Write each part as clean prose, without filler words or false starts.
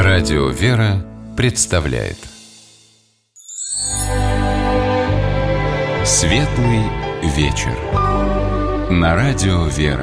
Радио «Вера» представляет Светлый вечер на Радио «Вера».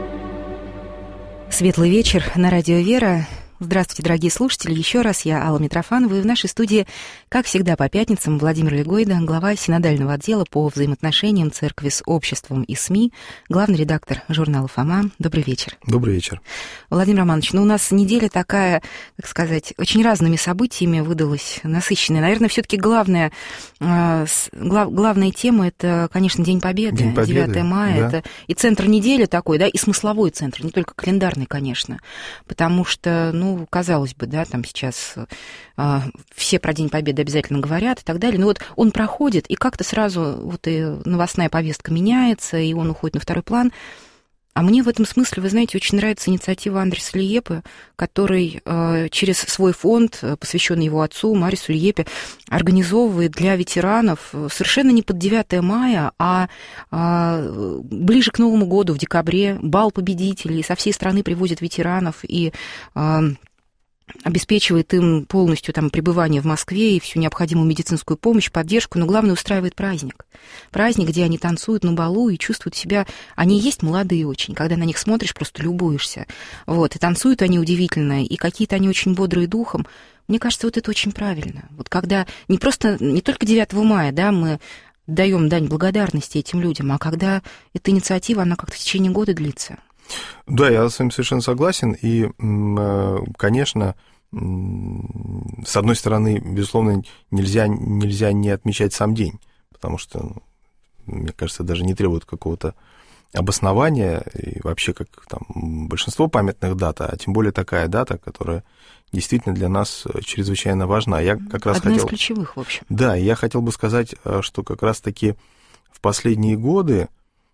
Светлый вечер на Радио «Вера». Здравствуйте, дорогие слушатели. Еще раз я, Алла Митрофанова, и в нашей студии, как всегда, по пятницам Владимир Легойда, глава синодального отдела по взаимоотношениям церкви с обществом и СМИ, главный редактор журнала «Фома». Добрый вечер. Добрый вечер. Владимир Романович, у нас неделя такая, как сказать, очень разными событиями выдалась, насыщенная. Наверное, все-таки главная тема — это, конечно, День Победы, 9 мая. Да. Это и центр недели такой, да, и смысловой центр, не только календарный, конечно, потому что, казалось бы, да, там сейчас все про День Победы обязательно говорят и так далее, но вот он проходит, и как-то сразу вот и новостная повестка меняется, и он уходит на второй план. А мне в этом смысле, вы знаете, очень нравится инициатива Андреса Лиепы, который через свой фонд, посвященный его отцу, Марису Лиепе, организовывает для ветеранов совершенно не под 9 мая, а ближе к Новому году, в декабре, бал победителей. Со всей страны привозят ветеранов и обеспечивает им полностью там пребывание в Москве и всю необходимую медицинскую помощь, поддержку, но главное, устраивает праздник. Праздник, где они танцуют на балу и чувствуют себя... Они есть молодые очень, когда на них смотришь, просто любуешься. Вот, и танцуют они удивительно, и какие-то они очень бодрые духом. Мне кажется, вот это очень правильно. Вот когда не только 9 мая, да, мы даем дань благодарности этим людям, а когда эта инициатива, она как-то в течение года длится. Да, я с вами совершенно согласен, и, конечно, с одной стороны, безусловно, нельзя не отмечать сам день, потому что, мне кажется, даже не требует какого-то обоснования, и вообще, как там большинство памятных дат, а тем более такая дата, которая действительно для нас чрезвычайно важна. Я как раз Одна из ключевых, в общем. Да, я хотел бы сказать, что как раз-таки в последние годы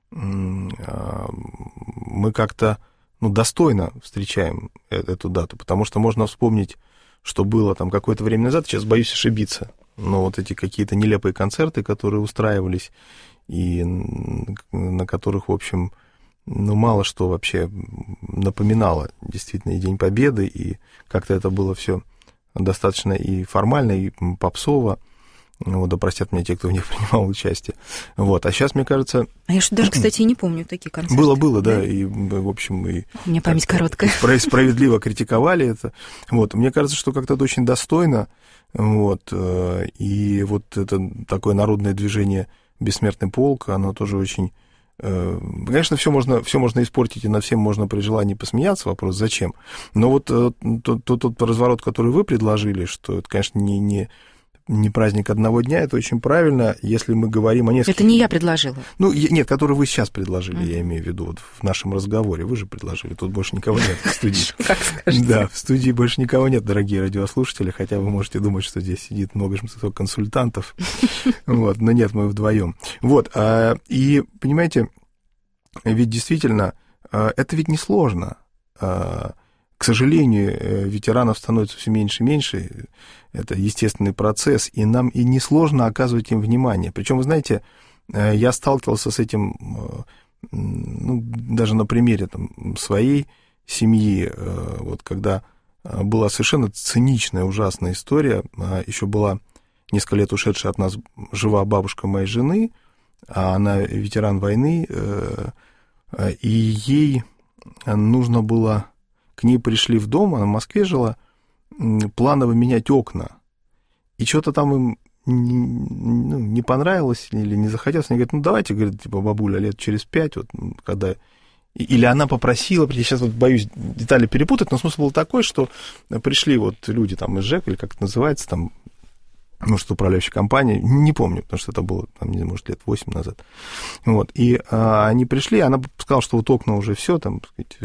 мы как-то достойно встречаем эту дату, потому что можно вспомнить, что было там какое-то время назад, сейчас боюсь ошибиться, но вот эти какие-то нелепые концерты, которые устраивались, и на которых, в общем, мало что вообще напоминало действительно и День Победы, и как-то это было все достаточно и формально, и попсово. Да простят меня те, кто в них принимал участие. Вот. А сейчас, мне кажется... А я что даже, кстати, и не помню такие концерты. Было, да, и, в общем... И у меня память короткая. Справедливо критиковали это. Вот. Мне кажется, что как-то это очень достойно. Вот. И вот это такое народное движение «Бессмертный полк», оно тоже очень... Конечно, все можно испортить, и над всем можно при желании посмеяться, вопрос зачем. Но вот тот разворот, который вы предложили, что это, конечно, не праздник одного дня, это очень правильно, если мы говорим о нескольких... Это не я предложила. Нет, который вы сейчас предложили, я имею в виду, вот в нашем разговоре, вы же предложили, тут больше никого нет в студии. Как скажете. Да, в студии больше никого нет, дорогие радиослушатели, хотя вы можете думать, что здесь сидит много консультантов, вот, но нет, мы вдвоем. Вот, и, понимаете, ведь действительно, это ведь несложно. К сожалению, ветеранов становится все меньше и меньше, это естественный процесс, и нам и несложно оказывать им внимание. Причем, вы знаете, я сталкивался с этим, даже на примере своей семьи, вот когда была совершенно циничная, ужасная история, еще была несколько лет ушедшая от нас жива бабушка моей жены, а она ветеран войны, и ей нужно было... К ней пришли в дом, она в Москве жила, планово менять окна. И что-то там им не понравилось или не захотелось. Они говорят, давайте, говорит, бабуля, лет через 5, вот, когда... Или она попросила, я сейчас вот боюсь детали перепутать, но смысл был такой, что пришли вот люди там из ЖЭК, или как это называется, там, может, управляющая компания, не помню, потому что это было, там, не знаю, может, лет 8 назад. Вот, и они пришли, она сказала, что вот окна уже все, там, так сказать,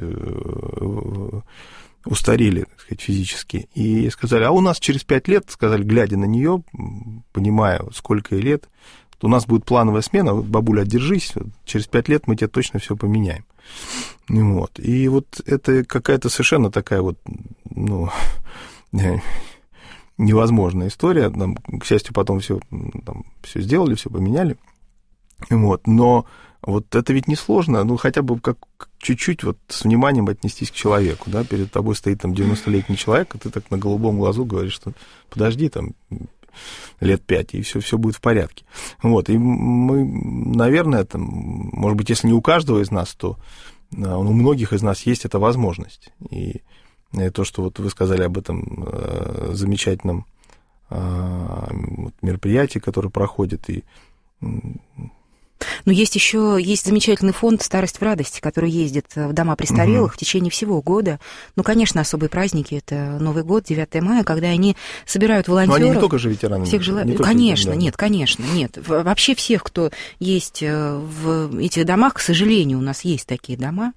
устарели, так сказать, физически. И сказали, а у нас через 5 лет, сказали, глядя на нее, понимая, сколько ей лет, у нас будет плановая смена, вот, бабуля, держись, через 5 лет мы тебе точно все поменяем. Вот, и вот это какая-то совершенно такая вот, невозможная история. Нам, к счастью, потом все сделали, все поменяли. Вот. Но вот это ведь несложно, ну, хотя бы как чуть-чуть вот с вниманием отнестись к человеку, да, перед тобой стоит там 90-летний человек, а ты так на голубом глазу говоришь, что подожди там лет 5, и все будет в порядке. Вот, и мы, наверное, там, может быть, если не у каждого из нас, то у многих из нас есть эта возможность. И то, что вот вы сказали об этом замечательном мероприятии, которое проходит, и... Но есть замечательный фонд «Старость в радости», который ездит в дома престарелых в течение всего года. Ну, конечно, особые праздники — это Новый год, 9 мая, когда они собирают волонтеров. Но они не только же ветераны. Всех конечно, нет. Вообще всех, кто есть в этих домах, к сожалению, у нас есть такие дома,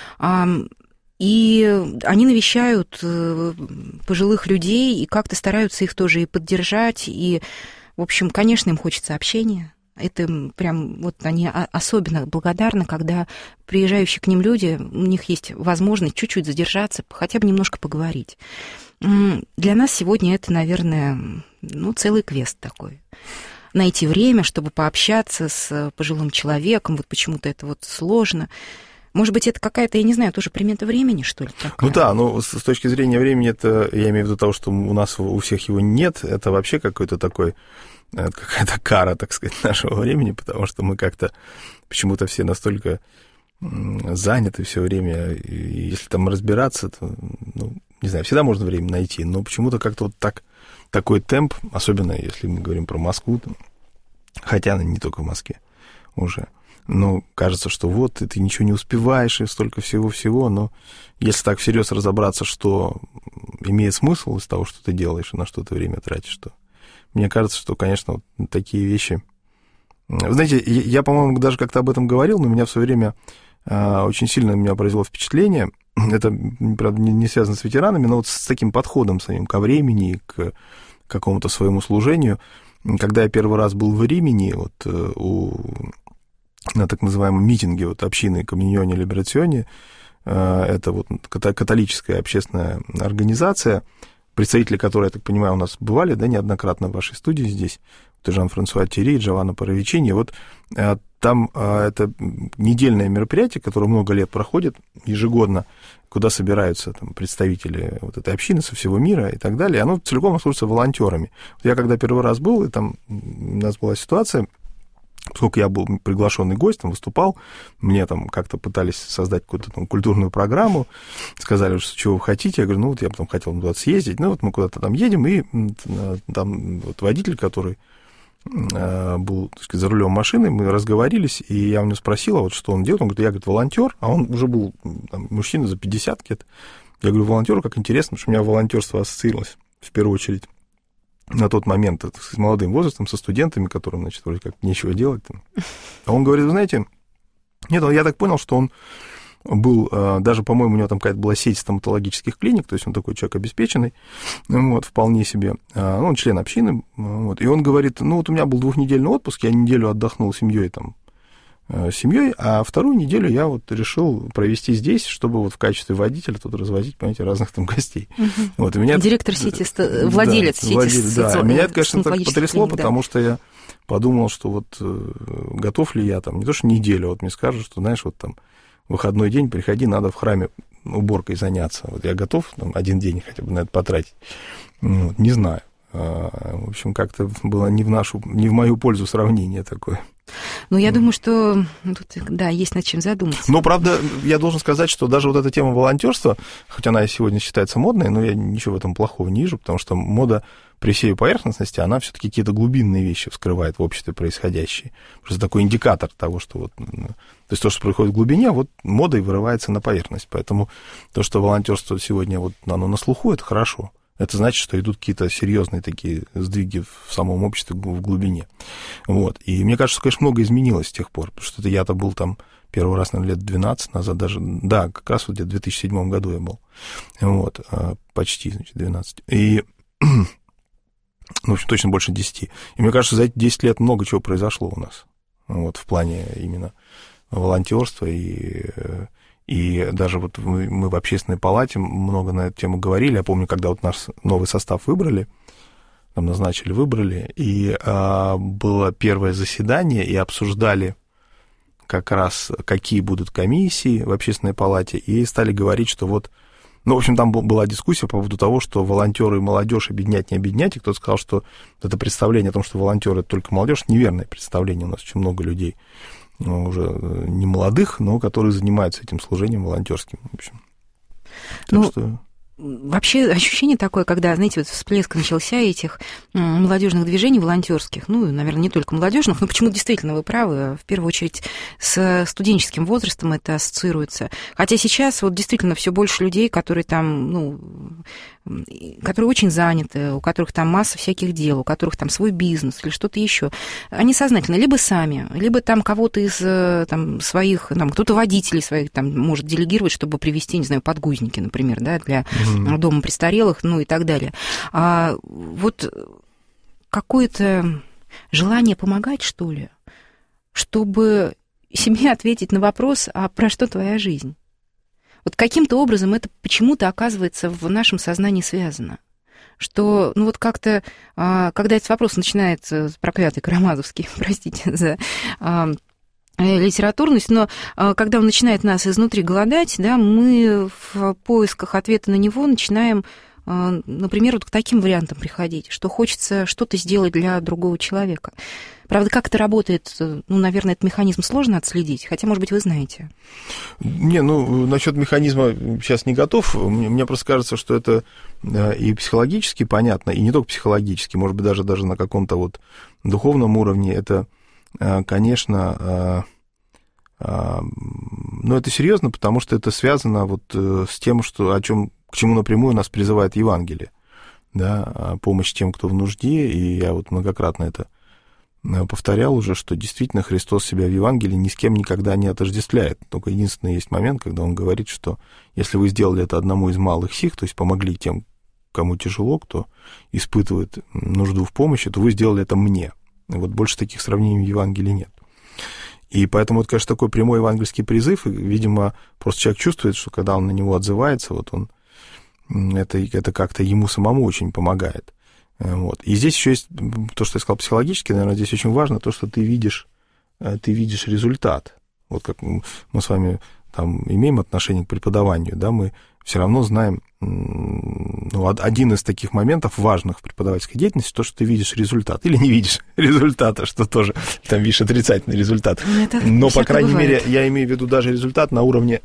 и они навещают пожилых людей и как-то стараются их тоже и поддержать, и, в общем, конечно, им хочется общения. Это прям, вот они особенно благодарны, когда приезжающие к ним люди, у них есть возможность чуть-чуть задержаться, хотя бы немножко поговорить. Для нас сегодня это, наверное, целый квест такой. Найти время, чтобы пообщаться с пожилым человеком, вот почему-то это вот сложно. Может быть, это какая-то, я не знаю, тоже примета времени, что ли, такая? Ну да, но с точки зрения времени, это, я имею в виду того, что у нас у всех его нет, это вообще какой-то такой... Это какая-то кара, так сказать, нашего времени, потому что мы как-то почему-то все настолько заняты все время, и если там разбираться, то, не знаю, всегда можно время найти, но почему-то как-то вот такой темп, особенно если мы говорим про Москву, хотя она не только в Москве уже, но кажется, что вот, и ты ничего не успеваешь, и столько всего-всего, но если так всерьез разобраться, что имеет смысл из того, что ты делаешь, и на что ты время тратишь, то мне кажется, что, конечно, вот такие вещи... Вы знаете, я, по-моему, даже как-то об этом говорил, но меня в свое время очень сильно меня произвело впечатление. Это, правда, не связано с ветеранами, но вот с таким подходом самим ко времени, к какому-то своему служению. Когда я первый раз был в Римини, на так называемом митинге общины Комьюнионе Либерационе, это вот католическая общественная организация, представители которой, я так понимаю, у нас бывали, да, неоднократно в вашей студии здесь, вот Жан-Франсуа Тьерри, Джованна Паравичини, вот там это недельное мероприятие, которое много лет проходит ежегодно, куда собираются там представители вот этой общины со всего мира и так далее, и оно целиком обслуживается волонтерами. Я когда первый раз был, и там у нас была ситуация, поскольку я был приглашенный гость, там выступал, мне там как-то пытались создать какую-то там культурную программу, сказали, что чего вы хотите, я говорю, я потом хотел туда съездить, вот мы куда-то там едем, и там вот водитель, который был, так сказать, за рулем машины, мы разговорились, и я у него спросил, вот что он делает, он говорит, я, говорит, волонтер, а он уже был там, мужчина за 50 лет, я говорю, волонтер, как интересно, потому что у меня волонтерство ассоциировалось в первую очередь на тот момент с молодым возрастом, со студентами, которым, значит, вроде как нечего делать. А он говорит, вы знаете, нет, я так понял, что он был, даже, по-моему, у него там какая-то была сеть стоматологических клиник, то есть он такой человек обеспеченный, вполне себе, он член общины, и он говорит, у меня был 2-недельный отпуск, я неделю отдохнул с семьей, а вторую неделю я вот решил провести здесь, чтобы вот в качестве водителя тут развозить, понимаете, разных там гостей. Вот, и меня директор сети, владелец сети. Да, меня это, конечно, так потрясло, потому что я подумал, что вот готов ли я там, не то что неделю, вот мне скажут, что, знаешь, вот там выходной день, приходи, надо в храме уборкой заняться. Вот я готов там один день хотя бы на это потратить. Не знаю. В общем, как-то было не в мою пользу сравнение такое. Я думаю, что тут, да, есть над чем задуматься. Но, правда, я должен сказать, что даже вот эта тема волонтерства, хоть она сегодня считается модной, но я ничего в этом плохого не вижу, потому что мода при всей поверхностности, она все-таки какие-то глубинные вещи вскрывает в обществе происходящие. Просто такой индикатор того, что вот... То есть то, что происходит в глубине, вот модой вырывается на поверхность. Поэтому то, что волонтерство сегодня вот оно на слуху, это хорошо. Это значит, что идут какие-то серьезные такие сдвиги в самом обществе в глубине. Вот. И мне кажется, конечно, много изменилось с тех пор, потому что я-то был там первый раз, наверное, лет 12 назад даже, да, как раз вот где-то в 2007 году я был, вот, почти, значит, 12. И, в общем, точно больше 10. И мне кажется, за эти 10 лет много чего произошло у нас, вот, в плане именно волонтерства и даже вот мы в общественной палате много на эту тему говорили. Я помню, когда вот наш новый состав выбрали, выбрали, и было первое заседание, и обсуждали как раз какие будут комиссии в общественной палате, и стали говорить, что вот, ну, в общем, там была дискуссия по поводу того, что волонтеры и молодежь объединять, не объединять, и кто-то сказал, что это представление о том, что волонтеры это только молодежь, неверное представление, у нас очень много людей уже не молодых, но которые занимаются этим служением волонтерским, в общем. Так что... Вообще ощущение такое, когда, знаете, вот всплеск начался этих молодежных движений волонтерских, ну, наверное, не только молодежных, но почему-то действительно вы правы, в первую очередь с студенческим возрастом это ассоциируется. Хотя сейчас вот действительно все больше людей, которые там, ну, которые очень заняты, у которых там масса всяких дел, у которых там свой бизнес или что-то еще. Они сознательно либо сами, либо там кого-то из там, своих, там, кто-то водителей своих там может делегировать, чтобы привезти, не знаю, подгузники, например, да, для дома престарелых, ну и так далее. А вот какое-то желание помогать, что ли, чтобы себе ответить на вопрос, а про что твоя жизнь? Вот каким-то образом это почему-то оказывается в нашем сознании связано. Что, ну вот как-то, когда этот вопрос начинается, проклятый Карамазовский, простите за литературность, но когда он начинает нас изнутри голодать, да, мы в поисках ответа на него начинаем, например, вот к таким вариантам приходить, что хочется что-то сделать для другого человека. Правда, как это работает, ну, наверное, этот механизм сложно отследить, хотя, может быть, вы знаете. Не, ну, насчет механизма сейчас не готов. Мне просто кажется, что это и психологически понятно, и не только психологически, может быть, даже на каком-то вот духовном уровне. Это, конечно, но это серьезно, потому что это связано вот с тем, к чему напрямую нас призывает Евангелие, да, помощь тем, кто в нужде, и я вот многократно это повторял уже, что действительно Христос себя в Евангелии ни с кем никогда не отождествляет. Только единственный есть момент, когда он говорит, что если вы сделали это одному из малых сих, то есть помогли тем, кому тяжело, кто испытывает нужду в помощи, то вы сделали это мне. И вот больше таких сравнений в Евангелии нет. И поэтому это, конечно, такой прямой евангельский призыв, и, видимо, просто человек чувствует, что когда он на него отзывается, вот он, это как-то ему самому очень помогает. Вот. И здесь еще есть то, что я сказал психологически, наверное, здесь очень важно то, что ты видишь результат. Вот как мы с вами там имеем отношение к преподаванию, да, мы все равно знаем, ну, один из таких моментов важных в преподавательской деятельности, то, что ты видишь результат, или не видишь результата, что тоже там видишь отрицательный результат. Но, по крайней мере, я имею в виду даже результат на уровне...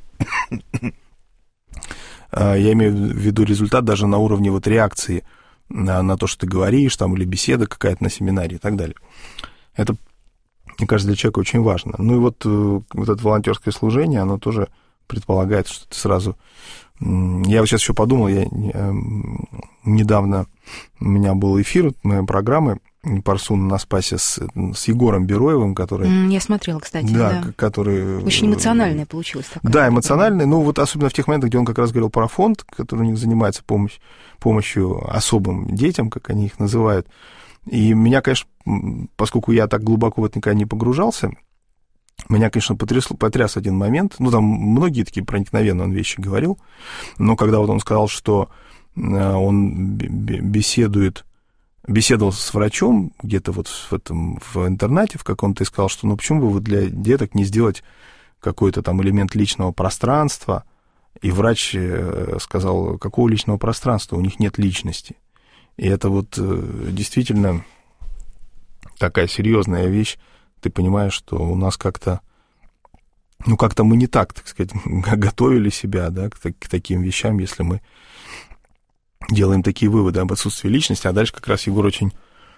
Я имею в виду результат даже на уровне вот реакции на то, что ты говоришь, там, или беседа какая-то на семинаре и так далее. Это, мне кажется, для человека очень важно. Ну и вот это волонтерское служение, оно тоже предполагает, что ты сразу... Я вот сейчас еще подумал, недавно у меня был эфир моей программы «Парсуна на Спасе» с Егором Бероевым, который... Я смотрила, кстати, да. Который... Очень эмоциональная получилась такая. Да, эмоциональная, ну вот особенно в тех моментах, где он как раз говорил про фонд, который у них занимается помощью особым детям, как они их называют. И меня, конечно, поскольку я так глубоко в это никогда не погружался, меня, конечно, потряс один момент. Ну, там многие такие проникновенные он вещи говорил, но когда вот он сказал, что он беседовал с врачом где-то вот в интернете в каком-то и сказал, что ну почему бы вот для деток не сделать какой-то там элемент личного пространства, и врач сказал, какого личного пространства, у них нет личности. И это вот действительно такая серьезная вещь. Ты понимаешь, что у нас как-то мы не так сказать, готовили себя, да, к таким вещам, если мы делаем такие выводы об отсутствии личности. А дальше как раз Егор очень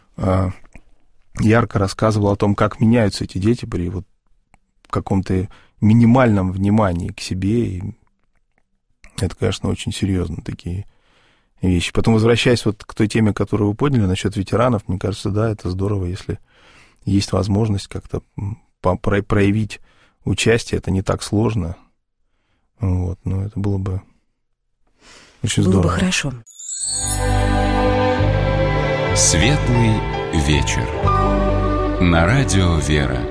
ярко рассказывал о том, как меняются эти дети при вот каком-то минимальном внимании к себе. И это, конечно, очень серьезно такие вещи. Потом, возвращаясь вот к той теме, которую вы подняли насчет ветеранов, мне кажется, да, это здорово, если есть возможность как-то проявить участие, это не так сложно. Вот, но это было бы очень здорово. Было бы хорошо. Светлый вечер. На радио «Вера».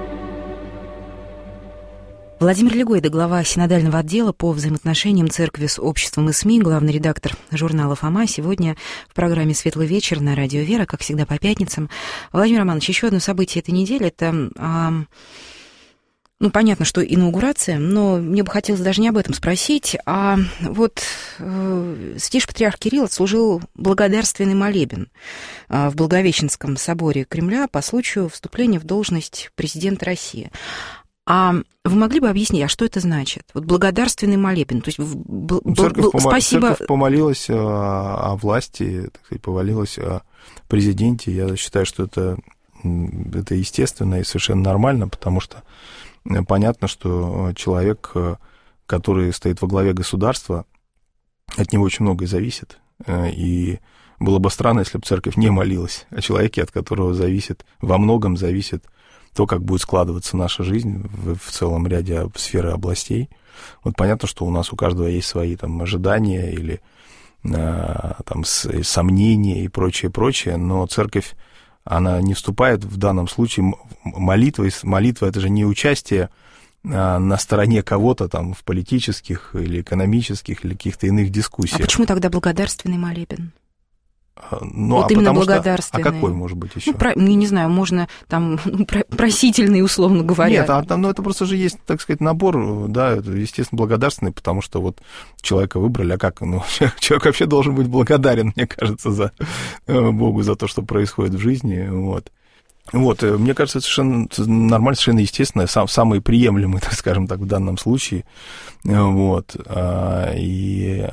Владимир Легойда, глава синодального отдела по взаимоотношениям церкви с обществом и СМИ, главный редактор журнала «Фома». Сегодня в программе «Светлый вечер» на радио «Вера», как всегда, по пятницам. Владимир Романович, еще одно событие этой недели – это Ну, понятно, что инаугурация, но мне бы хотелось даже не об этом спросить, а вот Святейший Патриарх Кирилл отслужил благодарственный молебен в Благовещенском соборе Кремля по случаю вступления в должность президента России. А вы могли бы объяснить, а что это значит? Вот благодарственный молебен, то есть спасибо... Церковь помолилась о власти, так сказать, помолилась о президенте. Я считаю, что это естественно и совершенно нормально, потому что понятно, что человек, который стоит во главе государства, от него очень многое зависит. И было бы странно, если бы церковь не молилась о человеке, от которого во многом зависит то, как будет складываться наша жизнь в целом ряде сфер и областей. Вот понятно, что у каждого есть свои там ожидания или там сомнения и прочее, но церковь, она не вступает в данном случае молитва — это же не участие на стороне кого-то там в политических или экономических или каких-то иных дискуссиях. А почему тогда благодарственный молебен? Ну, вот именно благодарственный. А какой может быть еще? Не знаю, можно там просительный, условно говоря. Нет, это просто же есть, так сказать, набор, да, это, естественно, благодарственный, потому что вот человека выбрали, а как? Человек вообще должен быть благодарен, мне кажется, Богу за то, что происходит в жизни, вот. Вот, мне кажется, это совершенно нормально, совершенно естественно, самый приемлемый, так скажем так, в данном случае, вот, и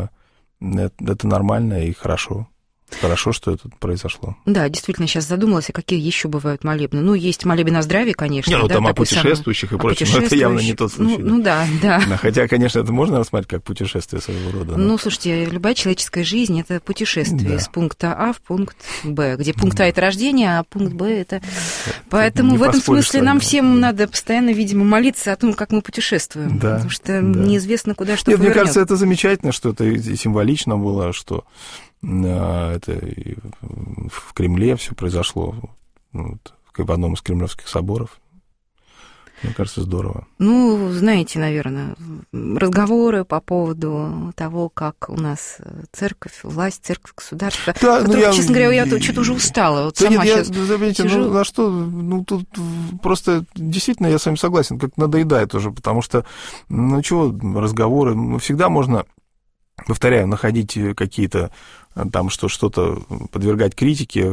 это нормально и хорошо. Хорошо, что это произошло. Да, действительно, сейчас задумалась, а какие еще бывают молебны. Ну, есть молебен о здравии, конечно. Не, там о путешествующих и прочем, но это явно не тот случай. Да. Хотя, конечно, это можно рассматривать как путешествие своего рода. Ну, слушайте, любая человеческая жизнь — это путешествие из пункта А в пункт Б, где пункт А — это рождение, а пункт Б — это... Поэтому в этом смысле нам всем надо постоянно, видимо, молиться о том, как мы путешествуем, потому что неизвестно, куда что повернёт. Мне кажется, это замечательно, что это и символично было, что это и в Кремле все произошло, в одном из кремлевских соборов. Мне кажется, здорово. Ну, знаете, наверное, разговоры по поводу того, как у нас церковь, власть, церковь, государство. Да, честно говоря, я что-то уже устала. Вот сама сейчас сижу. На что? Тут просто действительно я с вами согласен, как надоедает уже, потому что, разговоры, всегда можно, повторяю, находить какие-то там что-то подвергать критике.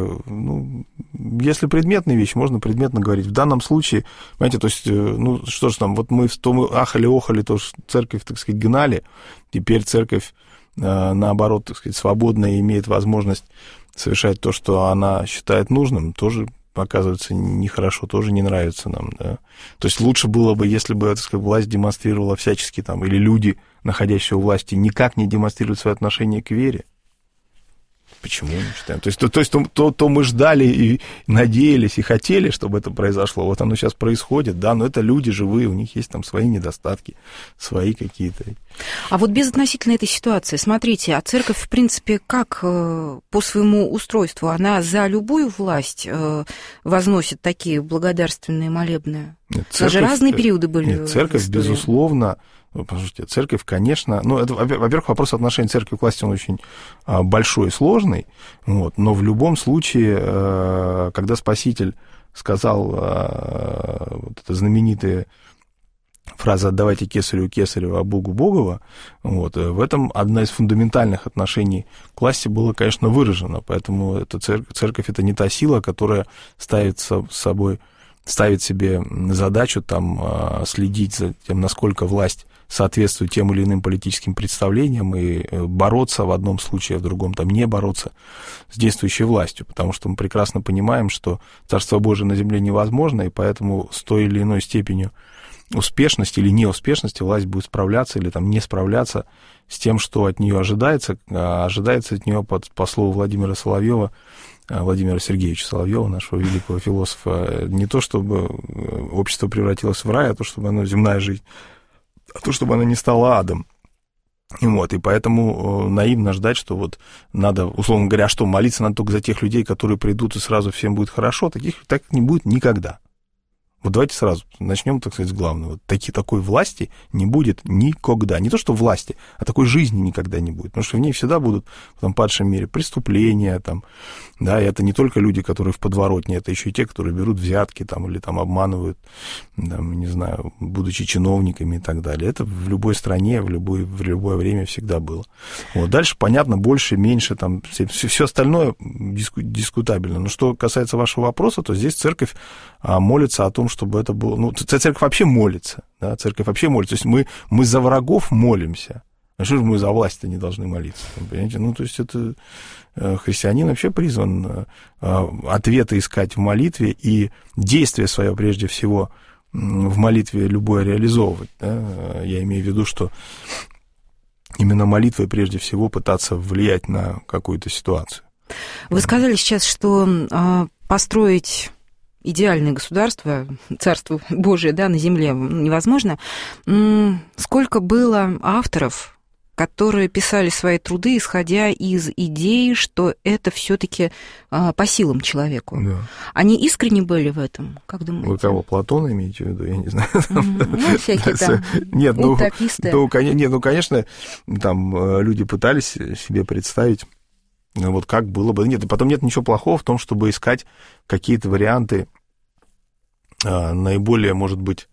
Если предметные вещи, можно предметно говорить. В данном случае, понимаете, то есть, что ж там, вот мы ахали-охали, то церковь, так сказать, гнали, теперь церковь, наоборот, так сказать, свободно имеет возможность совершать то, что она считает нужным, тоже, оказывается, нехорошо, тоже не нравится нам, да. То есть лучше было бы, если бы, так сказать, власть демонстрировала всячески там, или люди, находящие у власти, никак не демонстрируют свое отношение к вере. Почему не считаем? То есть то мы ждали и надеялись, и хотели, чтобы это произошло. Вот оно сейчас происходит, да, но это люди живые, у них есть там свои недостатки, свои какие-то. А вот безотносительно этой ситуации, смотрите, а церковь, в принципе, как по своему устройству, она за любую власть возносит такие благодарственные молебны? Даже разные периоды были. Нет, церковь, безусловно. Послушайте, церковь, конечно, это, во-первых, вопрос отношений церкви к власти, он очень большой и сложный, вот, но в любом случае, когда Спаситель сказал вот эта знаменитая фраза «отдавайте кесарю кесарева, а Богу Богово», вот, в этом одна из фундаментальных отношений к власти была, конечно, выражена, поэтому эта церковь — это не та сила, которая ставит себе задачу там следить за тем, насколько власть соответствует тем или иным политическим представлениям и бороться в одном случае, а в другом там не бороться с действующей властью, потому что мы прекрасно понимаем, что Царство Божие на земле невозможно, и поэтому с той или иной степенью успешности или неуспешности власть будет справляться или там не справляться с тем, что от нее ожидается, а ожидается от нее, по слову Владимира Сергеевича Соловьева, нашего великого философа, не то, чтобы общество превратилось в рай, а то, чтобы оно, земная жизнь, а то, чтобы она не стала адом. Вот, и поэтому наивно ждать, что вот надо, условно говоря, что молиться надо только за тех людей, которые придут, и сразу всем будет хорошо, так не будет никогда. Вот давайте сразу начнем, так сказать, с главного. Такой власти не будет никогда. Не то, что власти, а такой жизни никогда не будет. Потому что в ней всегда будут в том падшем мире преступления, там, да, и это не только люди, которые в подворотне, это еще и те, которые берут взятки там, или там обманывают, там, не знаю, будучи чиновниками и так далее. Это в любой стране, в любое время всегда было. Вот. Дальше, понятно, больше, меньше, там, все остальное дискутабельно. Но что касается вашего вопроса, то здесь церковь молится о том, чтобы это было... Ну, церковь вообще молится, да, церковь вообще молится. То есть мы за врагов молимся. А что же мы за власть-то не должны молиться? Понимаете? Ну, то есть это христианин вообще призван ответы искать в молитве и действие свое прежде всего в молитве любое реализовывать. Да? Я имею в виду, что именно молитвой прежде всего пытаться влиять на какую-то ситуацию. Вы сказали сейчас, что построить идеальное государство, царство Божие, да, на земле невозможно. Сколько было авторов, которые писали свои труды, исходя из идеи, что это все-таки по силам человеку. Да. Они искренне были в этом, как думаете? Вы кого, Платона имеете в виду? Я не знаю. Ну, всякие там утописты. Нет, ну, конечно, там люди пытались себе представить, вот как было бы. Нет, и потом нет ничего плохого в том, чтобы искать какие-то варианты наиболее, может быть,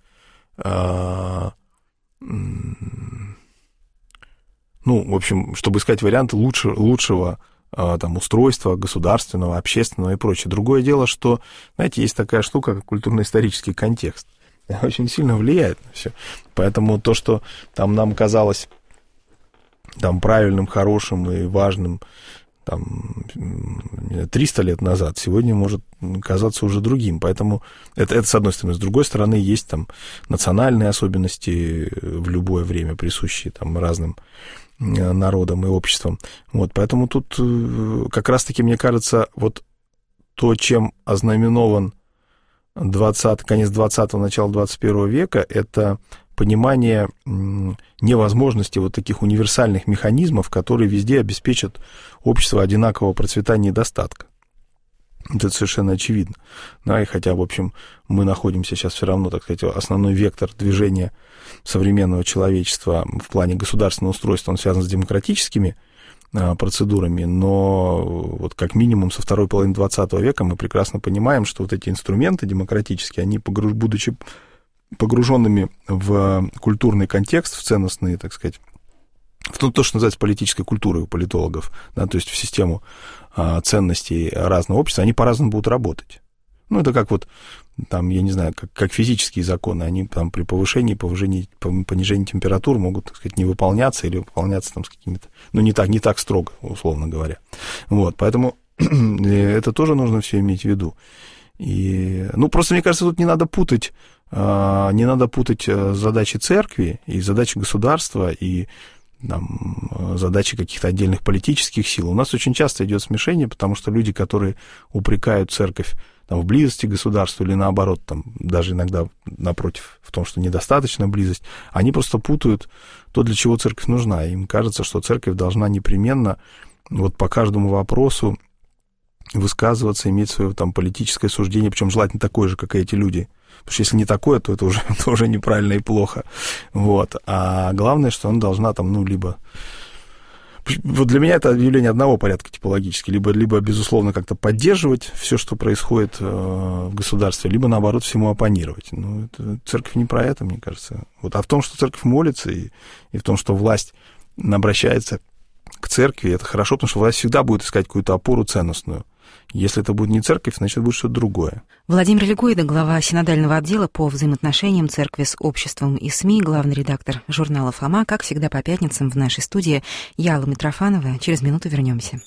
ну, в общем, чтобы искать варианты лучшего там, устройства государственного, общественного и прочее. Другое дело, что, знаете, есть такая штука, как культурно-исторический контекст. Очень сильно влияет на все. Поэтому то, что там нам казалось там, правильным, хорошим и важным там, 300 лет назад, сегодня может казаться уже другим. Поэтому это с одной стороны. С другой стороны, есть там национальные особенности в любое время, присущие там, разным народам и обществам. Вот, поэтому тут как раз-таки, мне кажется, вот то, чем ознаменован конец 20-го, начало 21 века, это понимание невозможности вот таких универсальных механизмов, которые везде обеспечат общество одинакового процветания и достатка. Это совершенно очевидно. Да, и хотя, в общем, мы находимся сейчас все равно, так сказать, основной вектор движения современного человечества в плане государственного устройства, он связан с демократическими процедурами, но вот как минимум со второй половины 20 века мы прекрасно понимаем, что вот эти инструменты демократические, они, будучи погруженными в культурный контекст, в ценностные, так сказать, в то, что называется политической культурой у политологов, да, то есть в систему ценностей разного общества, они по-разному будут работать. Ну, это как вот, там, я не знаю, как физические законы, они там при повышении, понижении температур могут, так сказать, не выполняться или выполняться там с какими-то, ну, не так строго, условно говоря. Вот, поэтому это тоже нужно все иметь в виду. И, ну, просто, мне кажется, тут не надо путать задачи церкви и задачи государства, и там, задачи каких-то отдельных политических сил. У нас очень часто идет смешение, потому что люди, которые упрекают церковь там, в близости к государству или наоборот, там, даже иногда напротив, в том, что недостаточно близость, они просто путают то, для чего церковь нужна. Им кажется, что церковь должна непременно вот по каждому вопросу высказываться, иметь свое там, политическое суждение, причем желательно такое же, как и эти люди. Потому что если не такое, то это уже неправильно и плохо. Вот. А главное, что она должна там, ну, либо... Вот для меня это явление одного порядка типологически. Либо безусловно, как-то поддерживать все, что происходит в государстве, либо, наоборот, всему оппонировать. Ну, церковь не про это, мне кажется. Вот. А в том, что церковь молится, и в том, что власть обращается к церкви, это хорошо, потому что власть всегда будет искать какую-то опору ценностную. Если это будет не церковь, значит, будет что-то другое. Владимир Легойда, глава синодального отдела по взаимоотношениям церкви с обществом и СМИ, главный редактор журнала «Фома». Как всегда, по пятницам в нашей студии. Я, Алла Митрофанова. Через минуту вернемся.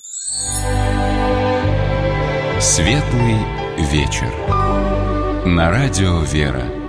Светлый вечер. На радио «Вера».